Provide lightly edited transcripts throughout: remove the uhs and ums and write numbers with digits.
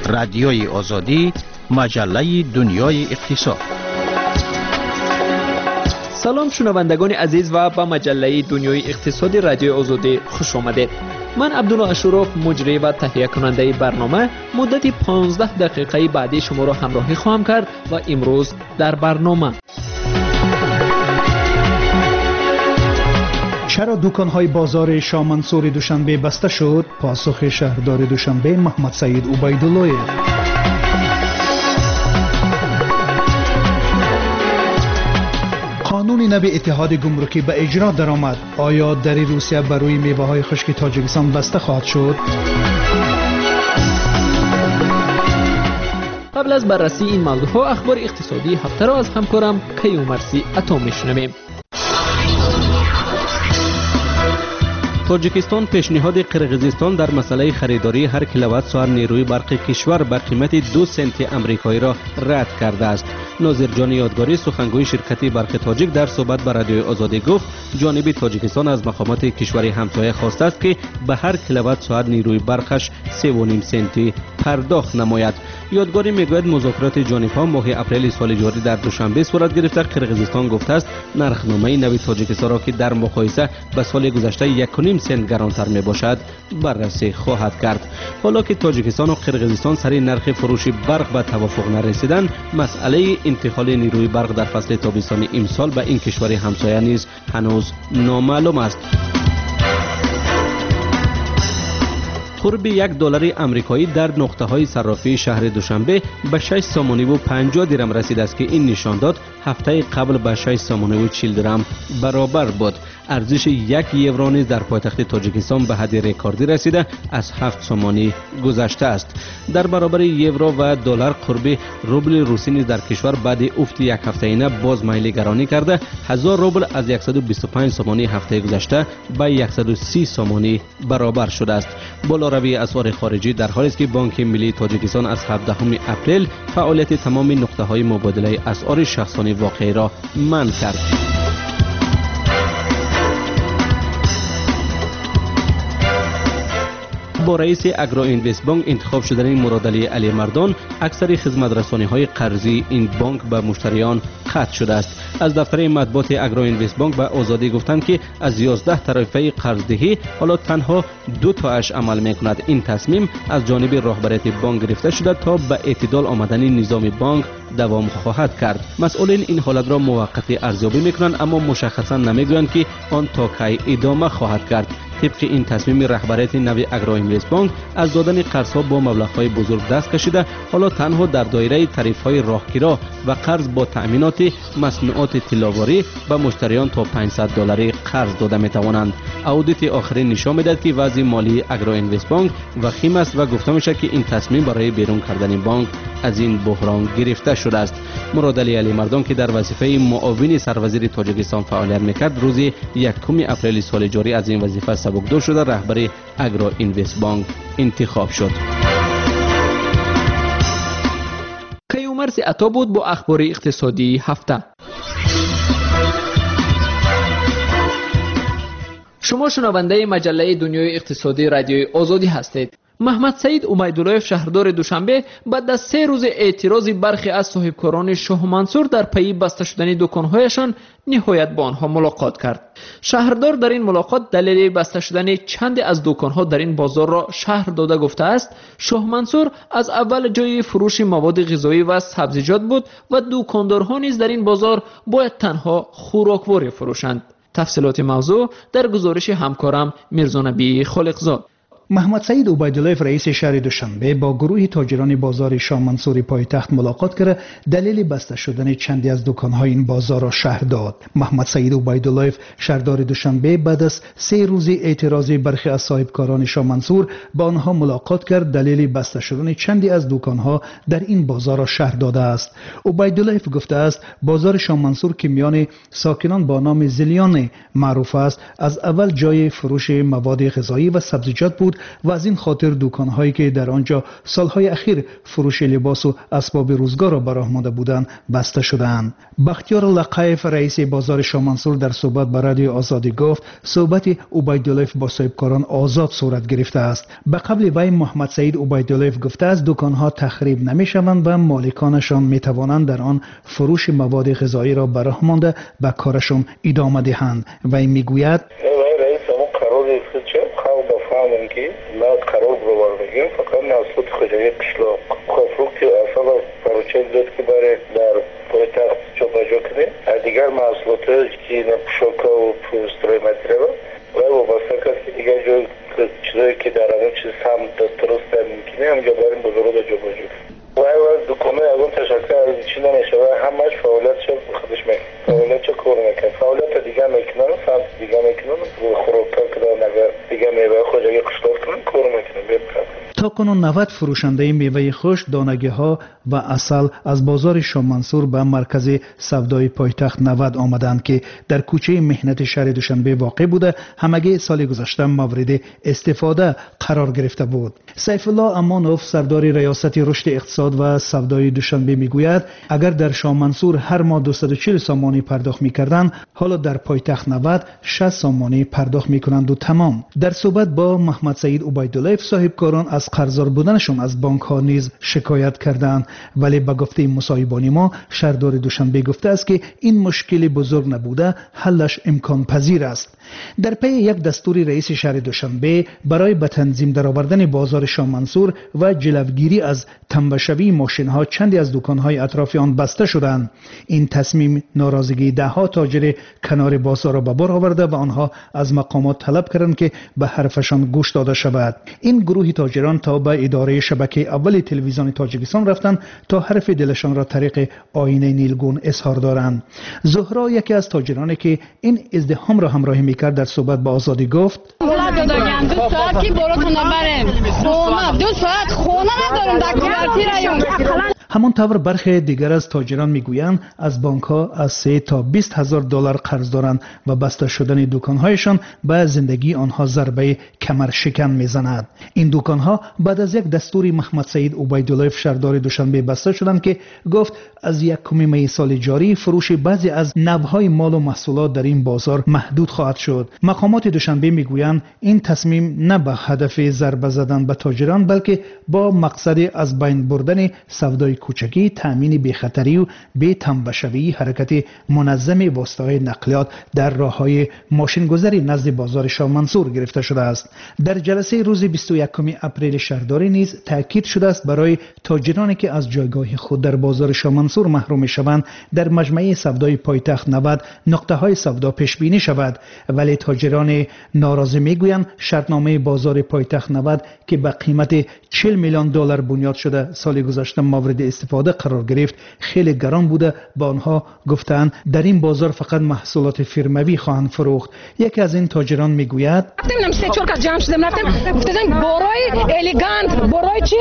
رادیوی آزادی، مجله دنیای اقتصاد. سلام شنوندگان عزیز و به مجله دنیای اقتصادی رادیوی آزادی خوش آمدید. من عبدالله اشرف مجری و تهیه کننده برنامه مدت 15 دقیقه بعدی شما را همراهی خواهم کرد و امروز در برنامه چرا دکان‌های بازار شاه منصور دوشنبه بسته شد؟ پاسخ شهردار دوشنبه محمد سعید عبیدالله. قانون نو اتحاد گمرکی به اجرا درآمد. آیا در روسیه بر روی میوه‌های خشک تاجیکستان بسته خواهد شد؟ قبل از بررسی این موضوعها اخبار اقتصادی هفته را از همکارم کیومرثی عطا میشنویم. تاجیکستان پیشنهاد قرقیزستان در مسئله خریداری هر کیلووات ساعت نیروی برق کشور به قیمت 2 سنت آمریکایی را رد کرده است. ناظر جان یادگاری سخنگوی شرکت برق تاجیک در صحبت با رادیوی آزادی گفت جانب تاجیکستان از مقامات کشور همسایه خواسته است که به هر کیلووات ساعت نیروی برقش 3.5 سنتی پرداخت نماید. یادگاری میگوید مذاکرات جانبها ماه اپریل سال جاری در دوشنبه صورت گرفته. قرقیزستان گفته است نرخنامه نوی تاجیکستان را که در مقایسه با سال گذشته 1.5 سنت گرانتر می باشد بررسی خواهد کرد. حالا که تاجیکستان و قرقیزستان سر نرخ فروش برق به توافق نرسیدند، مسئله انتقال نیروی برق در فصل تابستانی امسال به این کشور همسایه نیز هنوز نامعلوم است. قرب $1 آمریکایی در نقطه‌های صرافی شهر دوشنبه به 6 سامانی و 50 درم رسیده است که این نشان داد هفته قبل به 6 سامانی و 40 درم برابر بود. ارزش 1 یورو نیز در پایتخت تاجیکستان به حد رکوردی رسیده از 7 سامانی گذشته است. در برابر یورو و دلار قرب روبل روسی نیز در کشور بعد افت یک هفته اینه باز میل گرانی کرده. 1000 روبل از 125 سامانی هفته گذشته به 130 سامانی برابر شده است. بالاروی اسعار خارجی در حالی است که بانک ملی تاجیکستان از 17 اپریل فعالیت تمام نقطه‌های مبادله اسعار شخصانی واقعی را منع کرد. با رئیس اگرو اینوست بانک انتخاب شدن مرادعلی علی مردان اکثر خدمت‌رسانی‌های قرضی این بانک به مشتریان قطع شده است. از دفتر مطبوعات اگرو اینوست بانک به آزادی گفتند که از 11 طرفه قرضدهی حالا تنها 2 تاش عمل می‌کند. این تصمیم از جانب راهبریت بانک گرفته شده تا به اعتدال آمدن نظام بانک دوام خواهد کرد. مسئولین این حالت را موقتی ارزیابی می‌کنند اما مشخصا نمی‌گویند که آن تا کی ادامه خواهد کرد. طبق این تصمیم رهبریت نوی اگرو اینوست بانک از دادن قرض‌ها با مبلغ‌های بزرگ دست کشیده، حالا تنها در دایره تعرفه‌های راهگیرا و قرض با تأمینات مصنوعات طلاواری به مشتریان تا $500 قرض داده می‌توانند. اودیت آخری نشان می‌دهد که وضع مالی اگرو اینوست بانک وخیم است و گفته می‌شود که این تصمیم برای بیرون کردن بانک از این بحران گرفته شده است. مرادعلی علی مردان که در وظیفه معاون سروزیر تاجیکستان فعالیت می‌کرد، روز 1 اپریل سال جاری از این وظیفه سبکدور شده رهبر اگرو اینوست بانک انتخاب شد. کیومرثی عطا بود با اخبار اقتصادی هفته. شما شنونده مجله دنیای اقتصادی رادیوی آزادی هستید. محمد سعید عبیدالله شهردار دوشنبه بعد از 3 روز اعتراض برخی از صاحبکاران شاه منصور در پی بسته شدن دکان‌هایشان نهایت با آنها ملاقات کرد. شهردار در این ملاقات دلیل بسته شدن چند از دکان‌ها در این بازار را شهر داده گفته است شاه منصور از اول جای فروش مواد غذایی و سبزیجات بود و دکاندارها نیز در این بازار باید تنها خوراکواری فروشند. تفصیلات موضوع در گزارش همکارم میرزا نبی خالقزاد. محمد سعید عبیدالله رئیس شهر دوشنبه با گروه تاجران بازار شاه منصور پایتخت ملاقات کرده دلیل بسته شدن چندی از دکان‌های این بازار را شرح داد. محمد سعید عبیدالله شهردار دوشنبه بعد از 3 روز اعتراض برخی از صاحبکاران شاه منصور با آنها ملاقات کرد دلیل بسته شدن چندی از دکان‌ها در این بازار را شرح داده است. عبیدالله گفته است بازار شاه منصور که میان ساکنان با نام زلیان معروف است از اول جای فروش مواد غذایی و سبزیجات بود بود و از این خاطر دکان‌هایی که در آنجا سالهای اخیر فروش لباس و اسباب روزگار را به راه مانده بودند بسته شدند. بختیار لقایف رئیس بازار شاه منصور در صحبت با رادیو آزادی گفت صحبت عبیدالله با صاحبکاران آزاد صورت گرفته است. به قبل وی محمد سعید عبیدالله گفته است دکان‌ها تخریب نمی‌شوند و مالکانشان می‌توانند در آن فروش مواد غذایی را به راه مانده به کارشان ادامه دهند. وی میگوید که ما قرار بروار بگیم فقط محصولات خودروی قشلاق خفروک که اصلا پروچه داد که برای در پایتخت جابجا کنه دیگر محصولات که پوشاک و پوسترهای متریال و وابسته است که دیگر جای چیزایی که در همون چیز هم درست میکنه همجا بریم بزرگ را جابجا کنه و دکانه از اون تشکر از چی نمیشه و همش فعالیت چه خودش میکنه فعالیت چه کار میکنه فعالیت دیگر میکنن سمت دیگر میکنن خوراکا کنن دیگر میوه خودروی قشلاق کنن کار میکنن بپرد تا کنون 90 فروشنده میوه خشک، دانگی ها و عسل از بازار شاه منصور به مرکز سودای پایتخت 90 آمدند که در کوچه مهنت شهر دوشنبه واقع بوده همگی سال گذشته مورد استفاده قرار گرفته بود. سیف الله امانوف سردار ریاست رشد اقتصاد و سودای دوشنبه میگوید اگر در شاه منصور هر ماه 240 سامانی پرداخت میکردند حالا در پایتخت 90 60 سامانی پرداخت میکنند و تمام. در صحبت با محمد سعید عبیدالله صاحبکاران از قرضدار بودنشان از بانک ها نیز شکایت کردند ولی به گفته مصاحبان ما شهردار دوشنبه گفته است که این مشکل بزرگ نبوده حلش امکان پذیر است. در پی یک دستور رئیس شهر دوشنبه برای به تنظیم درآوردن بازار شاه منصور و جلوگیری از تنبشوی ماشین ها چندی از دکان های اطراف آن بسته شدند. این تصمیم ناراضگی ده ها تاجر کنار بازار را به بار آورده و آنها از مقامات طلب کردند که به حرفشان گوش داده شود. این گروه تاجران تا به اداره شبکه اول تلویزیون تاجیکستان رفتند تا حرف دلشان را طریق آینه نیلگون اظهار دارند. زهرا یکی از تاجرانی که این ازدحام را همراهی میکرد در صحبت با آزادی گفت همانطور برخی دیگر از تاجران میگویند از بانک ها از 3 تا 20 هزار دلار قرض دارند و بسته شدن دکان هایشان به زندگی آنها ضربه کمر شکن میزند. این دکان ها بعد از یک دستور محمد سعید عبیدالله شهردار دوشنبه بسته شدند که گفت از 1 می سال جاری فروش بعضی از نوهای مال و محصولات در این بازار محدود خواهد شد. مقامات دوشنبه میگویند این تصمیم نه به هدف ضربه زدن به تاجران بلکه با مقصد از بین بردن سودای کوچکی، تامین بی‌خطری و بی تنبشوی، حرکت منظم واسطه‌های نقلیات در راه‌های ماشین‌گذاری نزد بازار شاه منصور گرفته شده است. در جلسه روز 21 اپریل شهرداری نیز تاکید شده است برای تاجرانی که از جایگاه خود در بازار شاه منصور محروم شوند در مجمع سودای پایتخت 90 نقطه‌های سودا پیش بینی شود، ولی تاجران ناراضی میگویند شرطنامه بازار پایتخت 90 که به قیمت 40 میلیون دلار بنیاد شده سال گذشته مورد استفاده قرار گرفت خیلی گران بوده. با آنها گفتند در این بازار فقط محصولات فرموی خواهند فروخت. یکی از این تاجران میگوید رفتم 3-4 کس جمع شدم رفتم گفتن بارای الیگانت بارای چی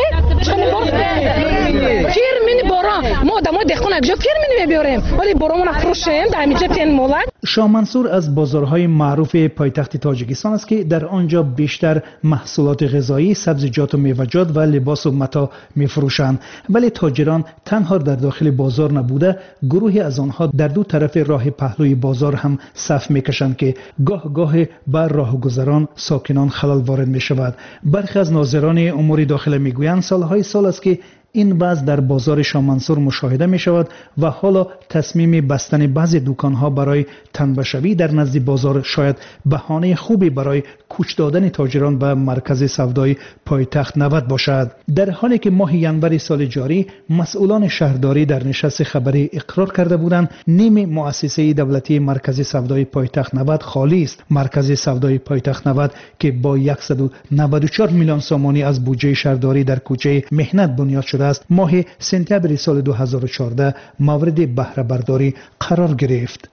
فرمین بارا ما دما دخون اگه فرمین میبریم ولی بارامون فروشیم در اینجا تن مولد. شاه منصور از بازارهای معروف پایتخت تاجیکستان است که در آنجا بیشتر محصولات غذایی، سبزیجات و میوه‌جات و لباس و متاع میفروشند، ولی تاجران تنها در داخل بازار نبوده گروهی از آنها در دو طرف راه پهلوی بازار هم صف میکشند که گاه گاه بر راهگذران ساکنان خلل وارد می شود. برخی از ناظران امور داخله میگویند سالهای سال است که این وضع در بازار شاه منصور مشاهده می شود و حالا تصمیم بستن بعضی دکانها برای تنبشوی در نزد بازار شاید بهانه خوبی برای کوچ دادن تاجران به مرکز سودای پایتخت 90 باشد. در حالی که ماه ینور سال جاری مسئولان شهرداری در نشست خبری اقرار کرده بودند نیم مؤسسه دولتی مرکز سودای پایتخت 90 خالی است. مرکز سودای پایتخت 90 که با 194 میلیون سامانی از بودجه شهرداری در کوچه مهنت بنیاد شده است ماه سپتامبر سال 2014 مورد بهره برداری قرار گرفت.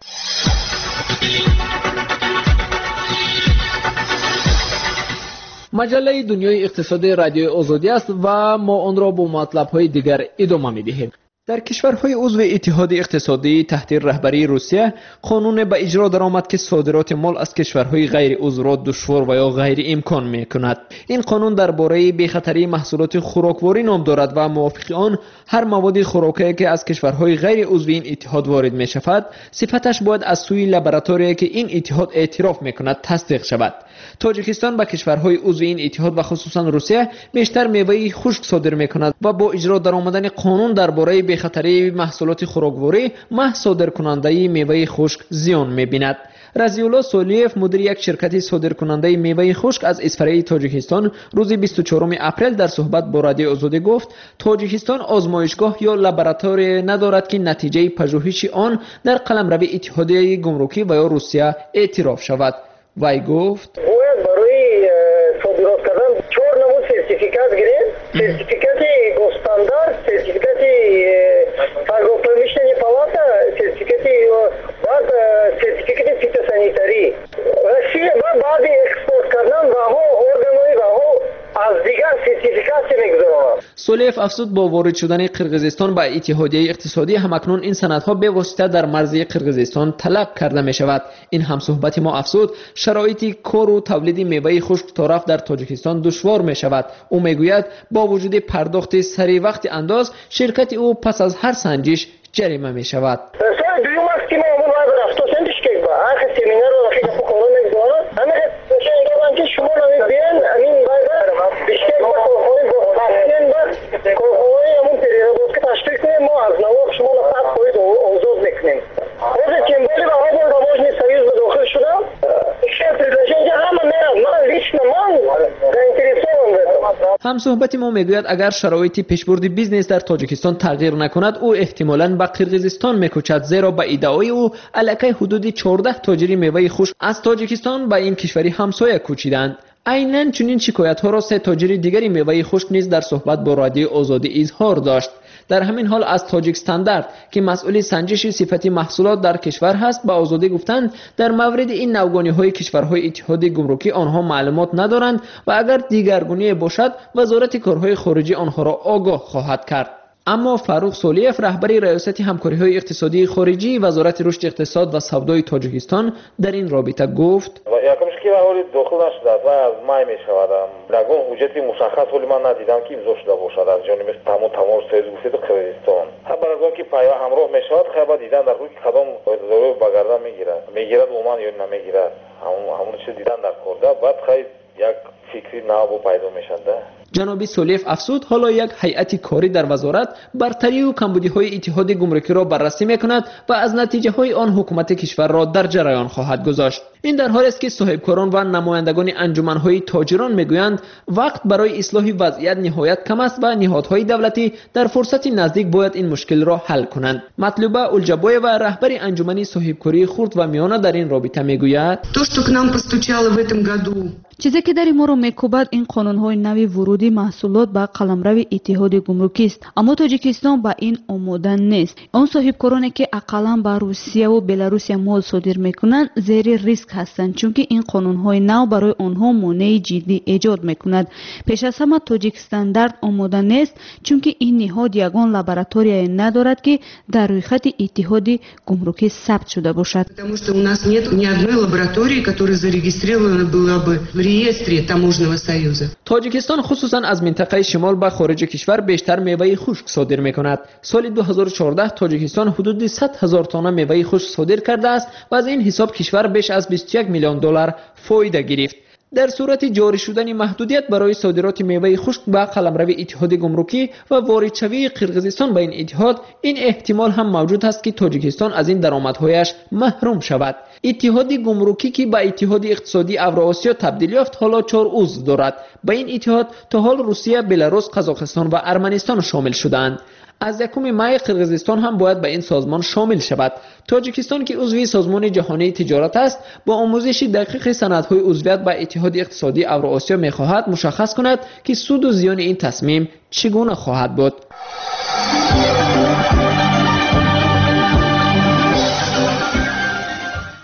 مجله دنیای اقتصادی رادیو آزادی است و ما آن را با مطلب‌های دیگر ادامه می‌دهیم. در کشورهای عضو اتحاد اقتصادی تحت رهبری روسیه قانون به اجرا درآمد که صادرات مال از کشورهای غیر عضو را دشوار و یا غیر امکان میکند. این قانون درباره بی‌خطری محصولات خوراکواری نام دارد و موافق آن هر مواد خوراکی که از کشورهای غیر عضو این اتحاد وارد می شود صفتش باید از سوی لابراتوری که این اتحاد اعتراف میکند تصدیق شود. تاجیکستان به کشورهای عضو این اتحاد و خصوصا روسیه بیشتر میوه خشک صادر میکند و با اجرا درآمدن قانون درباره بی‌خطری محصولات خوراکواری محض صادرکننده میوه خشک زیان میبیند. رضی‌الله سولیف مدیر یک شرکت صادرکننده میوه خشک از اصفهان تاجیکستان روز 24 اپریل در صحبت با رادیو آزادی گفت تاجیکستان آزمایشگاه یا لابراتوری ندارد که نتیجه پژوهش آن در قلمرو اتحادیه گمرکی و یا روسیه اعتراف شود. وی گفت برای صادرات کردن 4 نمود سرتیفیکات گرفت. سرتیفیکات گوستاندارد، سرتیفیکات торгово-промышленной палата, сертификаты, بعد سرتیفیکات فیتوسانیتاری. روسیه بعد اکسپورت کردن و ها ارگانوی و ها از دیگر سرتیفیکات میگذارند. سولیف افزود با وارد شدن قرقیزستان به اتحادیه اقتصادی همکنون این سندها به واسطه در مرزی قرقیزستان طلب کرده می شود. این همصحبت ما افزود شرایط کار و تولید میوه خشک طرف در تاجیکستان دشوار می شود. او میگوید با وجود پرداخت سری وقت انداز شرکت او پس از هر سنجش جریمه می شود. همصحبت ما میگوید اگر شرایط پیشبرد بیزنس در تاجیکستان تغییر نکند او احتمالاً به قرقیزستان میکوچد، زیرا به ادعای او الکی حدود 14 تاجر میوه خشک از تاجیکستان به این کشوری همسایه کوچیدند. عیناً چنین شکایت ها را 3 تاجر دیگری میوه خشک نیز در صحبت با رادیو آزادی اظهار داشت. در همین حال از تاجیک استاندارد که مسئول سنجش صفت محصولات در کشور هست به آزادی گفتند در مورد این نوگانی های کشورهای اتحاد گمرکی آنها معلومات ندارند و اگر دیگرگونی باشد وزارت کارهای خارجی آنها را آگاه خواهد کرد. اما فاروق سولیف رهبری ریاست همکاری‌های اقتصادی خارجی وزارت رشد اقتصاد و سودای تاجیکستان در این رابطه گفت یکمش که ولی داخل نشده و از مای میشود رگون حجت مشخص ولی من ندیدم که امضا شده باشد از جانب تمام سیز گفتید قرقیزستان. خبر از آن که پیام همراه میشود خبر دیدن در روی کدام ضروری بگردن میگیرد عموما یا نمیگیرد همون چیز دیدن در کرده بعد خیلی یک فکری نابو پیدا میشده. جناب سولیف افزود حالا یک هیئت کاری در وزارت برتری و کمبودی‌های اتحاد گمرکی را بررسی می‌کند و از نتیجه‌های آن حکومت کشور را در جریان خواهد گذاشت. این در حالی است که صاحبکاران و نمایندگان انجمن‌های تاجران می‌گویند وقت برای اصلاح وضعیت نهایت کم است و نهادهای دولتی در فرصت نزدیک باید این مشکل را حل کنند. مطلوبه الجبایeva رهبر انجمن صاحبکاری خرد و میانه در این رابطه می‌گوید چیزی که در ما را میکوبد این قانون‌های نوی ورودی محصولات به قلمرو اتحاد گمرکی است، اما تاجیکستان به این آماده نیست. آن صاحبکارانی که اقلاً به روسیه و بلاروس مال صادر میکنند زیر ریسک هستند، چون که این قانون‌های نو برای آنها مانع جدی ایجاد میکند. پیش از همه تاجیک استاندارد آماده نیست، چون که این نهاد یگان لابراتوری ندارد که در روی خط اتحاد گمرکی ثبت شده باشد. Потому что у нас нет ни одной лаборатории, которая зарегистрирована была бы в реестре таможенного союза. تاجیکستان خصوصا از منطقه شمال به خارج کشور بیشتر میوه خشک صادر میکند. سال 2014 تاجیکستان حدود 100,000 تن میوه خشک صادر کرده است و از این حساب کشور بیش از 21 میلیون دلار فایده گرفت. در صورت جاری شدن محدودیت برای صادرات میوه خشک به قلمرو اتحاد گمرکی و واردشوی قرقیزستان به این اتحاد، این احتمال هم موجود است که تاجیکستان از این درآمدهایش محروم شود. اتحاد گمرکی که به اتحاد اقتصادی اوراسیا تبدیل یافت حالا 4 عضو دارد. به این اتحاد تا حال روسیه، بلاروس، قزاقستان و ارمنستان شامل شدند. از 1 می قرقیزستان هم باید به این سازمان شامل شود. تاجیکستان که عضو سازمان جهانی تجارت است با آموزش دقیق سندهای عضویت به اتحاد اقتصادی اوراسیا می‌خواهد مشخص کند که سود و زیان این تصمیم چگونه خواهد بود.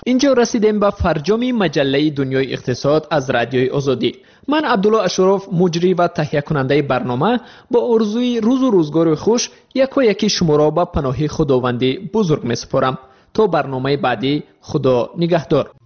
اینجا رسیدیم به فرجام مجله دنیای اقتصاد از رادیوی آزادی. من عبدالله اشرف، مجری و تهیه کننده برنامه، با آرزوی روز و روزگار خوش یکی شما را به پناه خداوند بزرگ می سپارم. تا برنامه بعدی، خدا نگهدار.